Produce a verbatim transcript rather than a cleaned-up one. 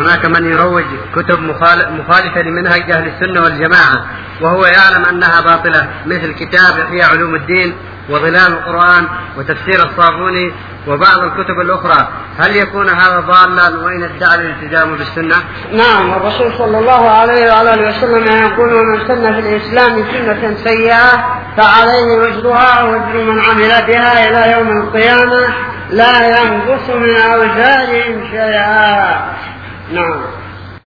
هناك من يروج كتب مخالفة لمنهج أهل السنة والجماعة وهو يعلم أنها باطلة، مثل كتاب إحياء علوم الدين وظلال القرآن وتفسير الصابوني وبعض الكتب الأخرى، هل يكون هذا ضالا وإن ادعى الالتزام بالسنة؟ نعم، الرسول صلى الله عليه وعلى وسلم يقول: من سن في الإسلام سنة سيئة فعليه وزرها ووزر من عمل بها إلى يوم القيامة لا ينقص من أوزارهم شيئا. نعم.